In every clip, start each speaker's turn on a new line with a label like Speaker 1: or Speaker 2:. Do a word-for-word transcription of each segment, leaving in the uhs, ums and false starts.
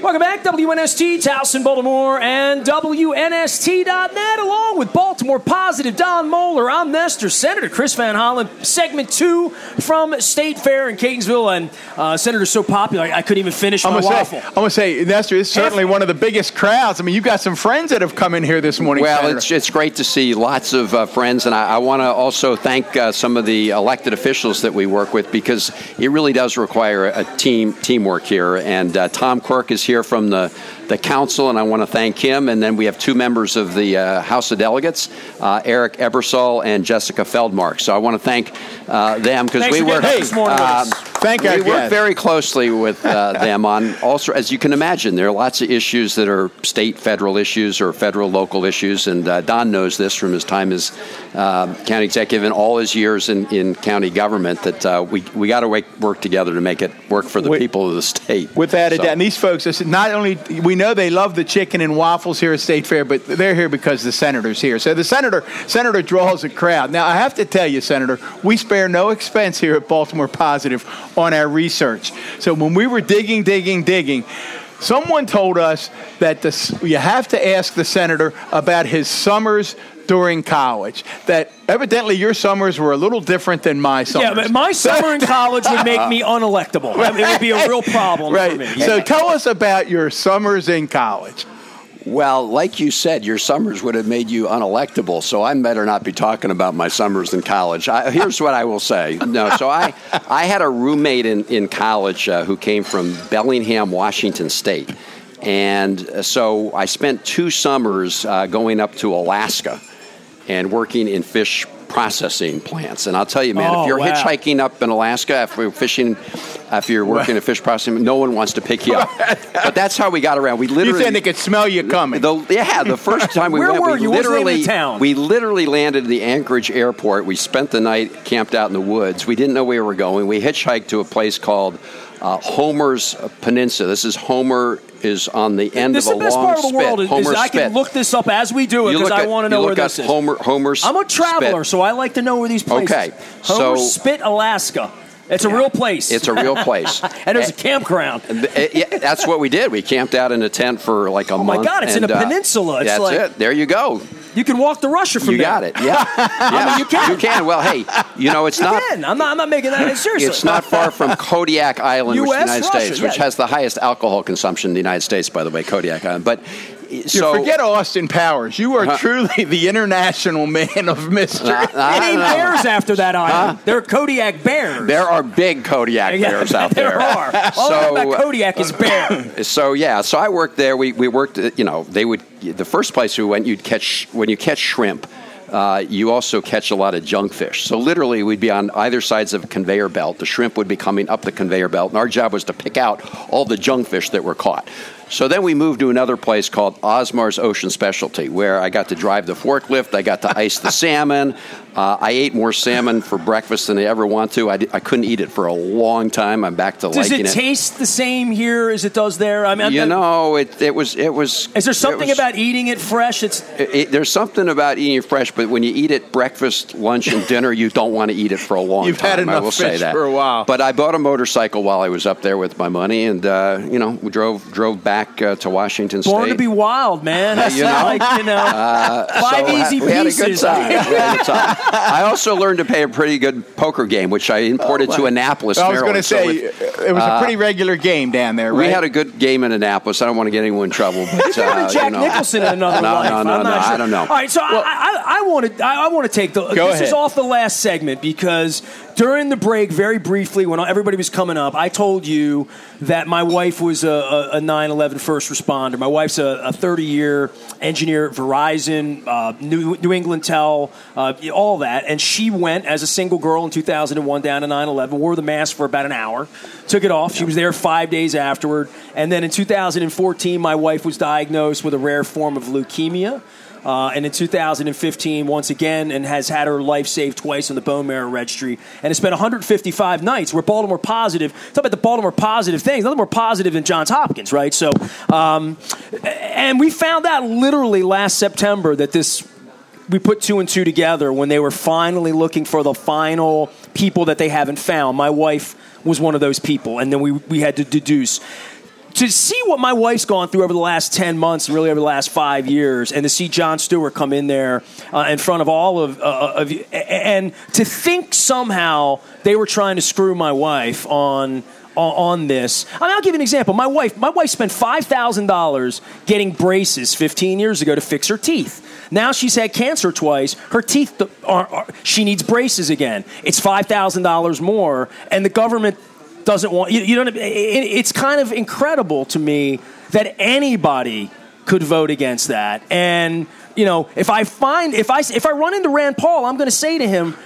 Speaker 1: Welcome back, W N S T, Towson, Baltimore, and W N S T dot net, along with Baltimore Positive, Don Moeller. I'm Nestor, Senator Chris Van Hollen, segment two from State Fair in Catonsville, and uh, Senator's so popular, I, I couldn't even finish my
Speaker 2: I'm gonna
Speaker 1: waffle.
Speaker 2: Say, I'm going to say, Nestor, it's certainly one of the biggest crowds. I mean, you've got some friends that have come in here this morning,
Speaker 3: Well,
Speaker 2: Senator.
Speaker 3: it's, it's great to see lots of uh, friends, and I, I want to also thank uh, some of the elected officials that we work with, because it really does require a team teamwork here, and uh, Tom Quirk is here from the, the council, and I want to thank him. And then we have two members of the uh, House of Delegates, uh, Eric Ebersol and Jessica Feldmark. So I want to thank uh, them, because we work,
Speaker 1: hey, this morning
Speaker 3: uh,
Speaker 1: with us.
Speaker 2: Thank
Speaker 3: we
Speaker 2: you.
Speaker 3: work very closely with uh, them on also, as you can imagine, there are lots of issues that are state, federal issues or federal, local issues. And uh, Don knows this from his time as uh, county executive and all his years in, in county government, that uh, we we got to work together to make it work for the
Speaker 2: Wait,
Speaker 3: people of the state.
Speaker 2: Without a
Speaker 3: So-
Speaker 2: doubt. And these folks, listen, not only, we know they love the chicken and waffles here at State Fair, but they're here because the senator's here. So the senator senator draws a crowd. Now, I have to tell you, Senator, we spare no expense here at Baltimore Positive on our research. So when we were digging, digging, digging, someone told us that the, you have to ask the senator about his summers during college, that evidently your summers were a little different than my summers.
Speaker 1: Yeah, but my summer in college would make me unelectable. I mean, it would be a real problem
Speaker 2: right.
Speaker 1: for me.
Speaker 2: So tell us about your summers in college.
Speaker 3: Well, like you said, your summers would have made you unelectable, so I better not be talking about my summers in college. I, here's what I will say. No, so I, I had a roommate in, in college uh, who came from Bellingham, Washington State. And uh, so I spent two summers uh, going up to Alaska and working in fish processing plants. And I'll tell you, man,
Speaker 1: Oh,
Speaker 3: if you're
Speaker 1: wow.
Speaker 3: hitchhiking up in Alaska, if you're fishing, if you're working at fish processing, no one wants to pick you up. But that's how we got around. We literally,
Speaker 2: You said they could smell you coming.
Speaker 3: The, yeah, the first time we
Speaker 1: Where
Speaker 3: went,
Speaker 1: were
Speaker 3: we
Speaker 1: you? What was the name of
Speaker 3: literally,
Speaker 1: the town?
Speaker 3: we literally landed at the Anchorage airport. We spent the night camped out in the woods. We didn't know where we were going. We hitchhiked to a place called uh, Homer's Peninsula. This is Homer is on the end
Speaker 1: This
Speaker 3: of
Speaker 1: is
Speaker 3: a
Speaker 1: the best
Speaker 3: long
Speaker 1: part of the
Speaker 3: spit.
Speaker 1: world. Is,
Speaker 3: Homer
Speaker 1: is I can
Speaker 3: Spit.
Speaker 1: look this up as we do it
Speaker 3: You
Speaker 1: because
Speaker 3: look
Speaker 1: I
Speaker 3: at-
Speaker 1: want to
Speaker 3: you
Speaker 1: know
Speaker 3: look
Speaker 1: where
Speaker 3: at
Speaker 1: this is.
Speaker 3: Homer, Homer's
Speaker 1: I'm a traveler,
Speaker 3: Spit.
Speaker 1: so I like to know where these places.
Speaker 3: Okay,
Speaker 1: Homer
Speaker 3: so-
Speaker 1: Spit, Alaska. It's a real place.
Speaker 3: It's a real place.
Speaker 1: And there's a campground.
Speaker 3: And, uh, yeah, that's what we did. We camped out in a tent for like a
Speaker 1: Oh,
Speaker 3: month.
Speaker 1: my God, it's in
Speaker 3: and,
Speaker 1: a
Speaker 3: uh,
Speaker 1: peninsula. It's
Speaker 3: that's
Speaker 1: like-
Speaker 3: it. There you go.
Speaker 1: You can walk to Russia from
Speaker 3: You
Speaker 1: there.
Speaker 3: got it. Yeah. yeah.
Speaker 1: mean, you can.
Speaker 3: You can. Well, hey, you know, it's
Speaker 1: You
Speaker 3: not.
Speaker 1: can. I'm not, I'm not making that seriously.
Speaker 3: It's not far from Kodiak Island, which is the
Speaker 1: U S,
Speaker 3: United
Speaker 1: Russia,
Speaker 3: States,
Speaker 1: yeah.
Speaker 3: which has the highest alcohol consumption in the United States, by the way, Kodiak Island. But so
Speaker 2: you forget Austin Powers. You are
Speaker 3: Huh?
Speaker 2: truly the international man of mystery.
Speaker 3: I- I
Speaker 1: They
Speaker 3: don't
Speaker 1: named
Speaker 3: know.
Speaker 1: bears after that island. They're Kodiak bears.
Speaker 3: There are big Kodiak
Speaker 1: Yeah,
Speaker 3: bears out there.
Speaker 1: There are. All I know
Speaker 3: So,
Speaker 1: about Kodiak is bear.
Speaker 3: So yeah, so I worked there. We we worked. uh, You know, they would. The first place we went, you'd catch when you catch shrimp. Uh, you also catch a lot of junkfish. So literally, we'd be on either sides of a conveyor belt. The shrimp would be coming up the conveyor belt, and our job was to pick out all the junkfish that were caught. So then we moved to another place called Osmar's Ocean Specialty, where I got to drive the forklift. I got to ice the salmon. Uh, I ate more salmon for breakfast than I ever want to. I, di- I couldn't eat it for a long time. I'm back to
Speaker 1: Does
Speaker 3: liking
Speaker 1: it
Speaker 3: it.
Speaker 1: taste the same here as it does there? I mean,
Speaker 3: You
Speaker 1: I'm-
Speaker 3: know, it it was it was.
Speaker 1: is there
Speaker 3: it
Speaker 1: something
Speaker 3: was-
Speaker 1: about eating it fresh? It's
Speaker 3: It, it- there's something about eating it fresh, but when you eat it breakfast, lunch, and dinner, you don't want to eat it for a long
Speaker 2: You've
Speaker 3: time.
Speaker 2: had
Speaker 3: I
Speaker 2: enough
Speaker 3: will say
Speaker 2: fish
Speaker 3: that.
Speaker 2: for a while.
Speaker 3: But I bought a motorcycle while I was up there with my money, and uh, you know, we drove drove back uh, to Washington
Speaker 1: born
Speaker 3: State.
Speaker 1: to be wild, man. That's
Speaker 3: you know?
Speaker 1: like, you know, five
Speaker 3: So,
Speaker 1: easy
Speaker 3: we had a good
Speaker 1: pieces.
Speaker 3: time. We had a good time. I also learned to play a pretty good poker game, which I imported to Annapolis,
Speaker 2: I was going
Speaker 3: Maryland.
Speaker 2: to say,
Speaker 3: So with-
Speaker 2: it was a pretty regular game down there, right?
Speaker 3: we had a good game in Annapolis. I don't want to get anyone in trouble. But, uh,
Speaker 1: Jack
Speaker 3: you know.
Speaker 1: Nicholson in another
Speaker 3: No,
Speaker 1: life.
Speaker 3: no, no,
Speaker 1: I'm not
Speaker 3: no,
Speaker 1: sure.
Speaker 3: I don't know.
Speaker 1: All right, so I, I, I want to I, I want to take the
Speaker 2: Go
Speaker 1: this
Speaker 2: ahead.
Speaker 1: is off the last segment because during the break, very briefly, when everybody was coming up, I told you that my wife was a, a, a nine eleven first responder. My wife's a thirty-year engineer at Verizon, uh, New, New England Tel, uh, all that, and she went as a single girl in two thousand one down to nine eleven, wore the mask for about an hour, took it off. She was there five days afterward, and then in two thousand fourteen, my wife was diagnosed with a rare form of leukemia. Uh, and in two thousand fifteen, once again, and has had her life saved twice on the bone marrow registry, and has spent one hundred fifty-five nights. We're Baltimore positive. Talk about the Baltimore positive things. Nothing more positive than Johns Hopkins, right? So, um, and we found out literally last September that this. We put two and two together when they were finally looking for the final people that they haven't found. My wife was one of those people, and then we we had to deduce. to see what my wife's gone through over the last ten months, and really over the last five years, and to see Jon Stewart come in there uh, in front of all of, uh, of you, and to think somehow they were trying to screw my wife on on this. I mean, I'll give you an example. My wife, my wife spent five thousand dollars getting braces fifteen years ago to fix her teeth. Now she's had cancer twice. Her teeth, are, are she needs braces again. It's five thousand dollars more, and the government doesn't want, you, you know, it, it's kind of incredible to me that anybody could vote against that. And, you know, if I find, if I, if I run into Rand Paul, I'm going to say to him,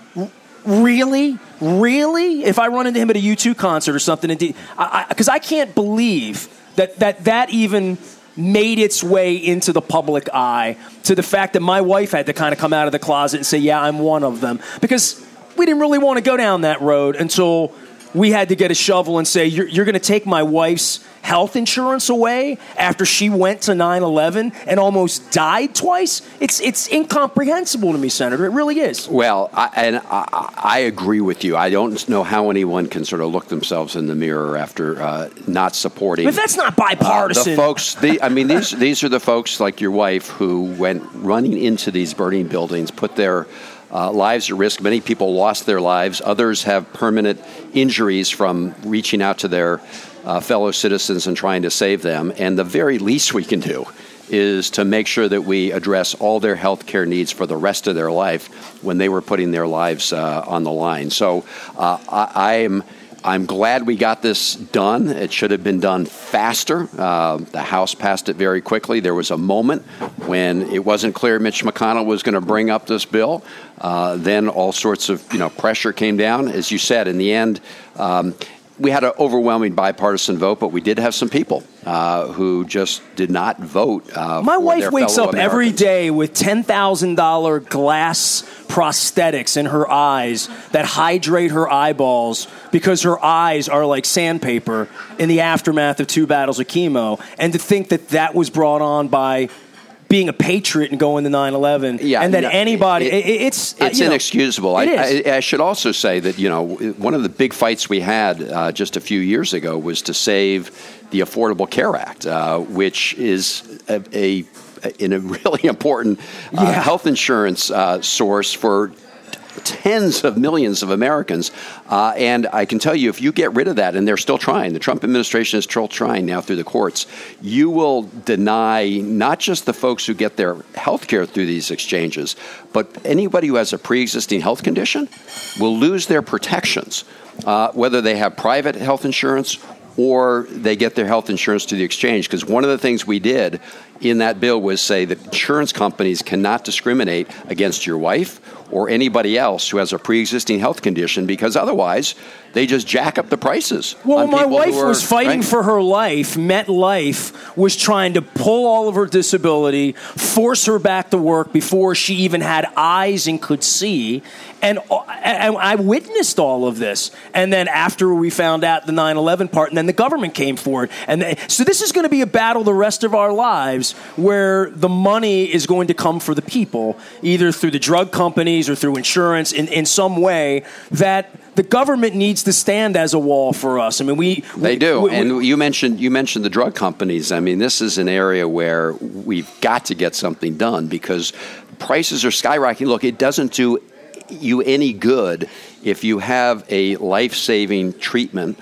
Speaker 1: really? Really? If I run into him at a U two concert or something, because I, I, I can't believe that, that that even made its way into the public eye, to the fact that my wife had to kind of come out of the closet and say, yeah, I'm one of them. Because we didn't really want to go down that road until we had to get a shovel and say, you're, you're going to take my wife's health insurance away after she went to nine eleven and almost died twice? It's it's incomprehensible to me, Senator. It really is.
Speaker 3: Well, I, and I, I agree with you. I don't know how anyone can sort of look themselves in the mirror after uh, not supporting.
Speaker 1: But that's not bipartisan.
Speaker 3: Uh, the folks, the, I mean, these these are the folks like your wife who went running into these burning buildings, put their Uh, lives at risk. Many people lost their lives. Others have permanent injuries from reaching out to their uh, fellow citizens and trying to save them. And the very least we can do is to make sure that we address all their health care needs for the rest of their life when they were putting their lives uh, on the line. So uh, I, I'm I'm glad we got this done. It should have been done faster. Uh, the House passed it very quickly. There was a moment when it wasn't clear Mitch McConnell was going to bring up this bill. Uh, then all sorts of, you know, pressure came down. As you said, in the end, um, we had an overwhelming bipartisan vote, but we did have some people uh, who just did not vote. Uh,
Speaker 1: My
Speaker 3: for
Speaker 1: wife
Speaker 3: their
Speaker 1: wakes
Speaker 3: fellow
Speaker 1: up every
Speaker 3: Americans.
Speaker 1: day with ten thousand dollars glass prosthetics in her eyes that hydrate her eyeballs because her eyes are like sandpaper in the aftermath of two battles of chemo. And to think that that was brought on by being a patriot and going to nine eleven,
Speaker 3: yeah,
Speaker 1: and that
Speaker 3: no,
Speaker 1: anybody,
Speaker 3: it,
Speaker 1: it, it's
Speaker 3: it's
Speaker 1: uh,
Speaker 3: inexcusable.
Speaker 1: know, it
Speaker 3: I,
Speaker 1: is.
Speaker 3: I, I should also say that, you know, one of the big fights we had uh, just a few years ago was to save the Affordable Care Act, uh, which is a, a, in a really important uh,
Speaker 1: yeah.
Speaker 3: health insurance uh, source for tens of millions of Americans. Uh, and I can tell you, if you get rid of that, and they're still trying, the Trump administration is still trying now through the courts, you will deny not just the folks who get their health care through these exchanges, but anybody who has a pre-existing health condition will lose their protections, uh, whether they have private health insurance or they get their health insurance to the exchange. Because one of the things we did in that bill was say that insurance companies cannot discriminate against your wife or anybody else who has a pre-existing health condition, because otherwise they just jack up the prices.
Speaker 1: Well,
Speaker 3: on
Speaker 1: my
Speaker 3: people
Speaker 1: wife
Speaker 3: who are,
Speaker 1: was fighting
Speaker 3: right?
Speaker 1: for her life. MetLife was trying to pull all of her disability, force her back to work before she even had eyes and could see. And, and I witnessed all of this. And then after we found out the nine eleven part, and then the government came forward. And they, so this is going to be a battle the rest of our lives where the money is going to come for the people, either through the drug companies or through insurance in, in some way that the government needs to stand as a wall for us. I mean, we...
Speaker 3: They
Speaker 1: we,
Speaker 3: do.
Speaker 1: We,
Speaker 3: and you mentioned you mentioned the drug companies. I mean, this is an area where we've got to get something done because prices are skyrocketing. Look, it doesn't do you any good if you have a life-saving treatment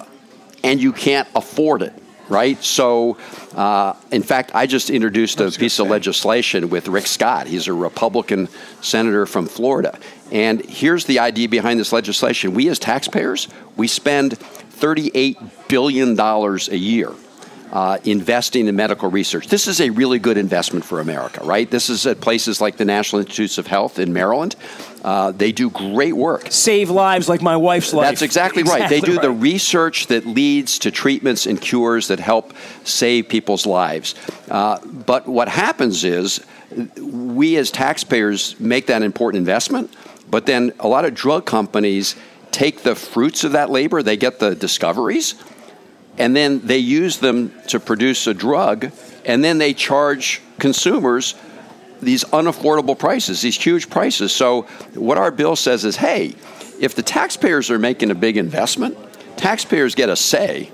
Speaker 3: and you can't afford it, right? So, uh, in fact, I just introduced a piece of legislation with Rick Scott. He's a Republican senator from Florida. And here's the idea behind this legislation. We as taxpayers, we spend thirty-eight billion dollars a year uh, investing in medical research. This is a really good investment for America, right? This is at places like the National Institutes of Health in Maryland. Uh, they do great work.
Speaker 1: Save lives like my wife's life.
Speaker 3: That's exactly, exactly right. They do right. the research that leads to treatments and cures that help save people's lives. Uh, but what happens is we as taxpayers make that important investment, but then a lot of drug companies take the fruits of that labor. They get the discoveries, and then they use them to produce a drug, and then they charge consumers these unaffordable prices, these huge prices. So what our bill says is, hey, if the taxpayers are making a big investment, taxpayers get a say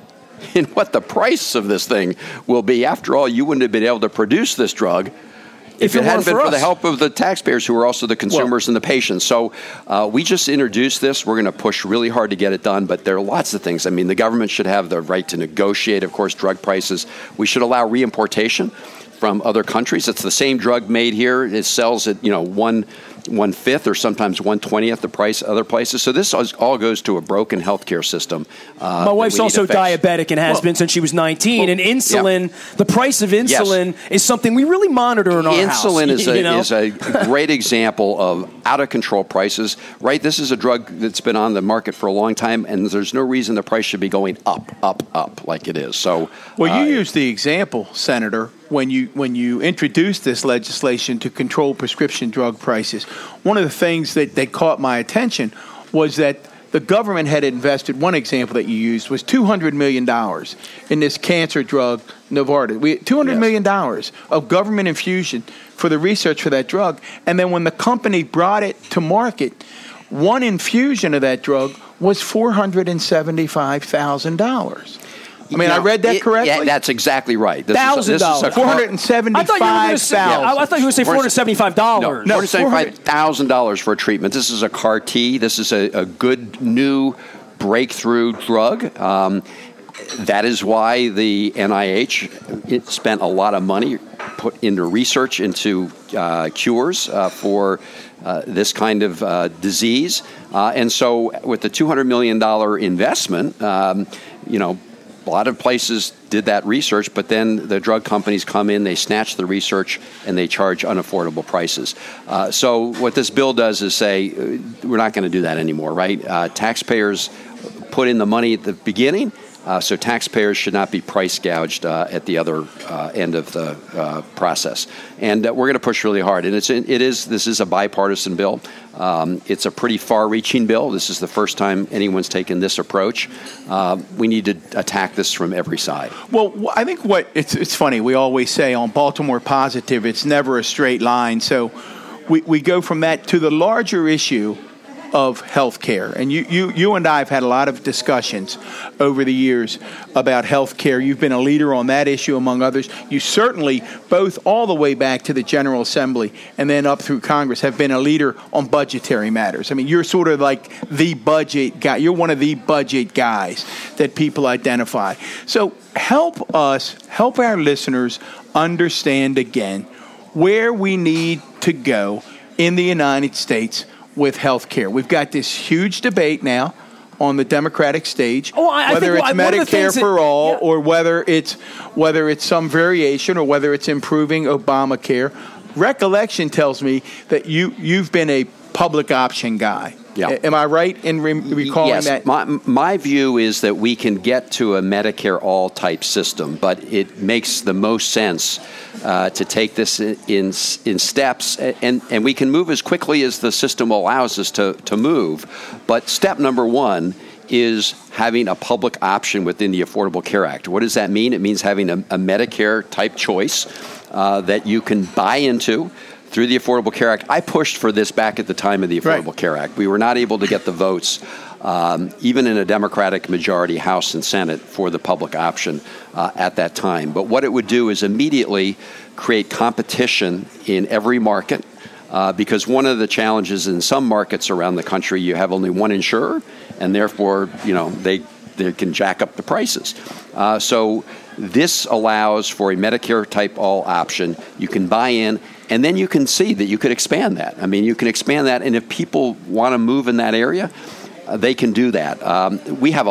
Speaker 3: in what the price of this thing will be. After all, you wouldn't have been able to produce this drug if, if it hadn't been for, for the help of the taxpayers, who are also the consumers well, and the patients. So uh, we just introduced this. We're going to push really hard to get it done, but there are lots of things. I mean, the government should have the right to negotiate, of course, drug prices. We should allow reimportation from other countries. It's the same drug made here. It sells at, you know, one one fifth or sometimes one twentieth the price other places. So this all goes to a broken healthcare system. Uh,
Speaker 1: My wife's also diabetic and has well, been since she was nineteen. Well, and insulin, yeah. the price of insulin yes. is something we really monitor in our
Speaker 3: insulin
Speaker 1: house.
Speaker 3: Insulin is,
Speaker 1: you
Speaker 3: a,
Speaker 1: know?
Speaker 3: is a great example of out of control prices. Right, this is a drug that's been on the market for a long time, and there's no reason the price should be going up, up, up like it is. So,
Speaker 2: well, you
Speaker 3: uh,
Speaker 2: used the example, Senator, when you when you introduced this legislation to control prescription drug prices. One of the things that, that caught my attention was that the government had invested, one example that you used was two hundred million dollars in this cancer drug, Novartis. We two hundred yes. million dollars of government infusion for the research for that drug. And then when the company brought it to market, one infusion of that drug was four hundred seventy-five thousand dollars. I mean,
Speaker 3: now,
Speaker 2: I read that correctly?
Speaker 3: It, yeah, that's exactly right.
Speaker 1: Thousand dollars.
Speaker 2: four hundred seventy-five thousand dollars.
Speaker 1: I thought you were going to say four hundred seventy-five dollars.
Speaker 3: No, four hundred seventy-five thousand dollars for a treatment. This is a C A R T. This is a, a good new breakthrough drug. Um, that is why the N I H it spent a lot of money put into research into uh, cures uh, for uh, this kind of uh, disease. Uh, and so with the two hundred million dollars investment, um, you know, a lot of places did that research, but then the drug companies come in, they snatch the research, and they charge unaffordable prices. Uh, so what this bill does is say, uh, we're not going to do that anymore, right? Uh, taxpayers put in the money at the beginning, uh, so taxpayers should not be price gouged uh, at the other uh, end of the uh, process. And uh, we're going to push really hard. And it's it is this is a bipartisan bill. Um, it's a pretty far-reaching bill. This is the first time anyone's taken this approach. Uh, we need to attack this from every side.
Speaker 2: Well, I think what it's it's funny. We always say on Baltimore Positive, it's never a straight line. So we, we go from that to the larger issue of health care. And you, you, you and I have had a lot of discussions over the years about health care. You've been a leader on that issue, among others. You certainly, both all the way back to the General Assembly and then up through Congress, have been a leader on budgetary matters. I mean, you're sort of like the budget guy. You're one of the budget guys that people identify. So help us, help our listeners understand again where we need to go in the United States with health care. We've got this huge debate now on the Democratic stage,
Speaker 1: oh, I,
Speaker 2: whether
Speaker 1: I think,
Speaker 2: it's
Speaker 1: well,
Speaker 2: Medicare
Speaker 1: that,
Speaker 2: for all
Speaker 1: yeah.
Speaker 2: or whether it's whether it's some variation or whether it's improving Obamacare. Recollection tells me that you, you've been a public option guy.
Speaker 3: Yeah.
Speaker 2: Am I right in re- recalling
Speaker 3: yes.
Speaker 2: that?
Speaker 3: My, my view is that we can get to a Medicare all type system, but it makes the most sense uh, to take this in, in in steps, and, and we can move as quickly as the system allows us to, to move. But step number one is having a public option within the Affordable Care Act. What does that mean? It means having a, a Medicare type choice uh, that you can buy into through the Affordable Care Act. I pushed for this back at the time of the Affordable right. Care Act. We were not able to get the votes, um, even in a Democratic majority House and Senate, for the public option uh, at that time. But what it would do is immediately create competition in every market, uh, because one of the challenges in some markets around the country, you have only one insurer, and therefore, you know, they, they can jack up the prices. Uh, so this allows for a Medicare-type all option. You can buy in, and then you can see that you could expand that. I mean, you can expand that, and if people want to move in that area, uh, they can do that. Um, we have a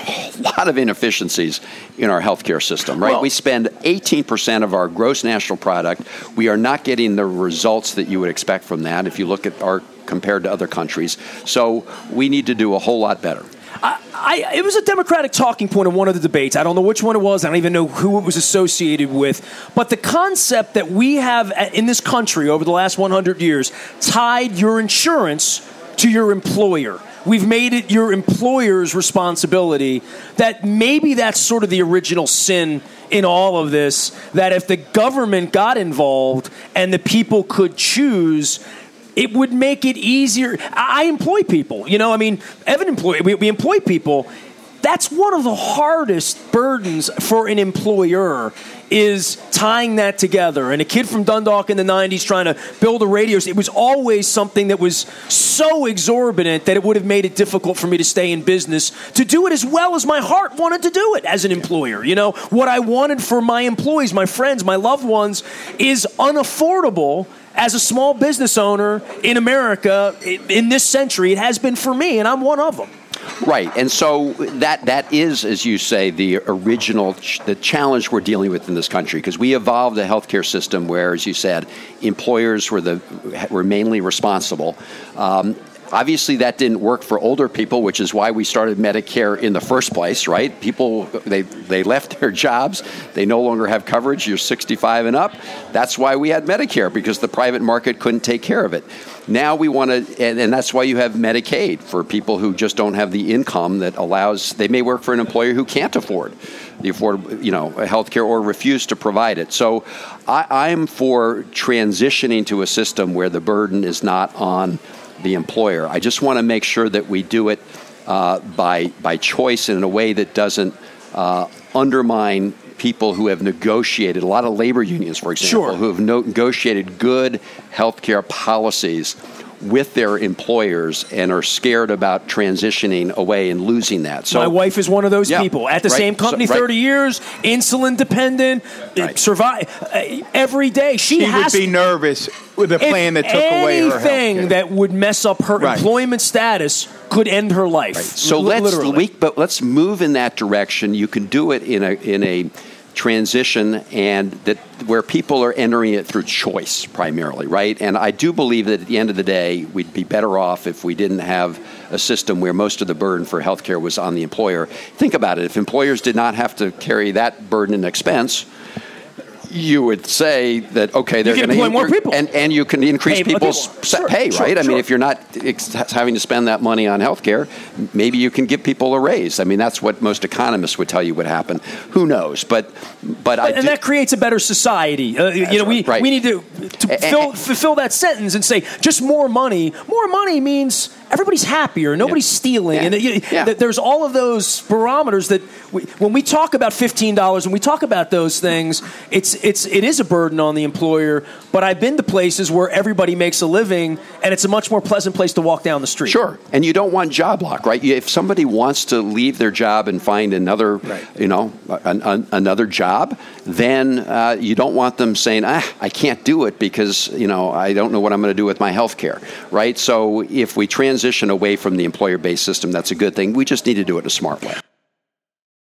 Speaker 3: lot of inefficiencies in our healthcare system, right? Well, we spend eighteen percent of our gross national product. We are not getting the results that you would expect from that if you look at our compared to other countries. So we need to do a whole lot better.
Speaker 1: I, I, it was a Democratic talking point in one of the debates. I don't know which one it was. I don't even know who it was associated with. But the concept that we have in this country over the last one hundred years tied your insurance to your employer. We've made it your employer's responsibility. That maybe that's sort of the original sin in all of this, that if the government got involved and the people could choose, it would make it easier. I employ people. You know, I mean, Evan employ, we, we employ people. that's one of the hardest burdens for an employer, is tying that together. And a kid from Dundalk in the nineties trying to build a radio, it was always something that was so exorbitant that it would have made it difficult for me to stay in business, to do it as well as my heart wanted to do it as an employer. You know, what I wanted for my employees, my friends, my loved ones is unaffordable as a small business owner in America in this century. It has been for me, and I'm one of them.
Speaker 3: Right, and so that that is, as you say, the original ch- the challenge we're dealing with in this country, because we evolved a healthcare system where, as you said, employers were the were mainly responsible. Um, Obviously, that didn't work for older people, which is why we started Medicare in the first place, right? People, they they left their jobs. They no longer have coverage. You're sixty-five and up. That's why we had Medicare, because the private market couldn't take care of it. Now we want to, and, and that's why you have Medicaid for people who just don't have the income that allows, they may work for an employer who can't afford the affordable, you know, health care or refuse to provide it. So I, I'm for transitioning to a system where the burden is not on the employer. I just want to make sure that we do it uh, by by choice and in a way that doesn't uh, undermine people who have negotiated, a lot of labor unions, for example,
Speaker 1: sure.
Speaker 3: who have no- negotiated good healthcare policies with their employers and are scared about transitioning away and losing that. So
Speaker 1: my wife is one of those
Speaker 3: yeah,
Speaker 1: people. At the
Speaker 3: right,
Speaker 1: same company,
Speaker 3: so, right.
Speaker 1: thirty years, insulin dependent,
Speaker 3: Right.
Speaker 1: survive uh, every day. She,
Speaker 2: She
Speaker 1: has
Speaker 2: would be nervous with a plan that took away her health
Speaker 1: anything
Speaker 2: care.
Speaker 1: that would mess up her
Speaker 2: Right.
Speaker 1: employment status could end her life.
Speaker 3: So
Speaker 1: L-
Speaker 3: let's
Speaker 1: literally.
Speaker 3: we, but let's move in that direction. You can do it in a in a transition, and that where people are entering it through choice primarily, right? And I do believe that at the end of the day, we'd be better off if we didn't have a system where most of the burden for healthcare was on the employer. Think about it. If employers did not have to carry that burden and expense, you would say that, okay, they're
Speaker 1: can
Speaker 3: going to
Speaker 1: employ more people.
Speaker 3: and and you can increase
Speaker 1: Pay more
Speaker 3: people's
Speaker 1: people.
Speaker 3: sa-
Speaker 1: Sure,
Speaker 3: pay,
Speaker 1: sure,
Speaker 3: right? I
Speaker 1: sure.
Speaker 3: mean, if you're not ex- having to spend that money on healthcare, maybe you can give people a raise. I mean, that's what most economists would tell you would happen. Who knows? But but I
Speaker 1: and
Speaker 3: do,
Speaker 1: that creates a better society. Uh, you know, we
Speaker 3: right.
Speaker 1: we need to, to
Speaker 3: And-
Speaker 1: fill,
Speaker 3: and-
Speaker 1: fulfill that sentence and say just more money. More money means everybody's happier. Nobody's
Speaker 3: Yeah.
Speaker 1: stealing,
Speaker 3: Yeah.
Speaker 1: and you,
Speaker 3: Yeah.
Speaker 1: th- there's all of those barometers that we, when we talk about fifteen dollars, when we talk about those things, it's it's it is a burden on the employer. But I've been to places where everybody makes a living, and it's a much more pleasant place to walk down the street.
Speaker 3: Sure, and you don't want job lock, right? If somebody wants to leave their job and find another,
Speaker 1: Right.
Speaker 3: you know, an, an, another job, then uh, you don't want them saying, "Ah, I can't do it because you know I don't know what I'm going to do with my health care," right? So if we transition away from the employer-based system, that's a good thing. We just need to do it in a smart way.